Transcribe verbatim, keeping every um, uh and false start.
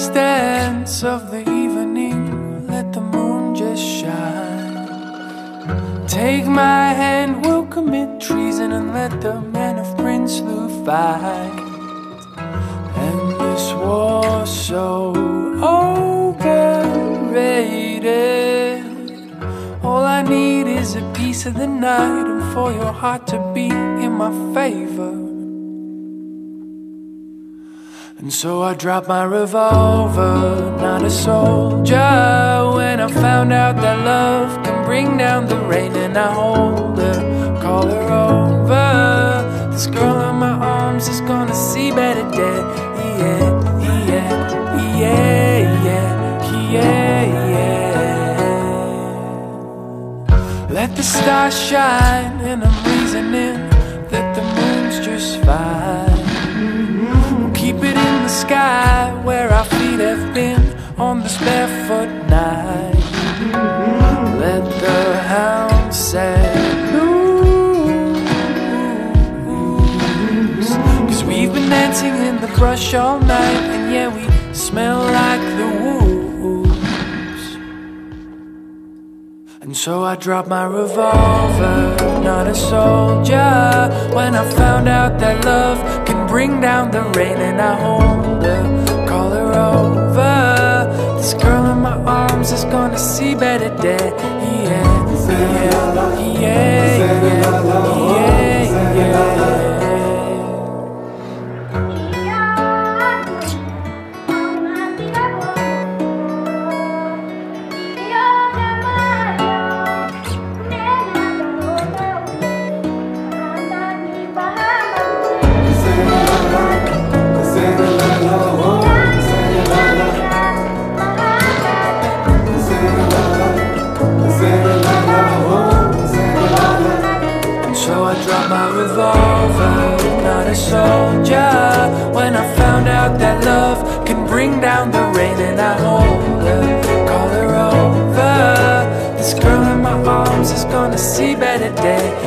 last dance of the evening, let the moon just shine. Take my hand, we'll commit treason and let the men of Prinsloo fight. And this war's so overrated. All I need is a piece of the night and for your heart to beat in my favor. And so I dropped my revolver, not a soldier, when I found out that love can bring down the rain. And I hold her, call her over. This girl in my arms is gonna see better days. Yeah, yeah, yeah, yeah, yeah, yeah. Let the stars shine and I'm reasoning that the moon's just fine. Keep it in the sky where our feet have been on this barefoot night. Let the hound set loose, 'cause we've been dancing in the brush all night, and yeah, we smell like the wolves. And so I dropped my revolver, not a soldier, when I found out that love can bring down the rain. And I hold her, call her over. This girl in my arms is gonna see better days. Yeah, yeah, yeah, yeah, yeah, yeah. My revolver, not a soldier, when I found out that love can bring down the rain. And I hold her, call her over. This girl in my arms is gonna see better days.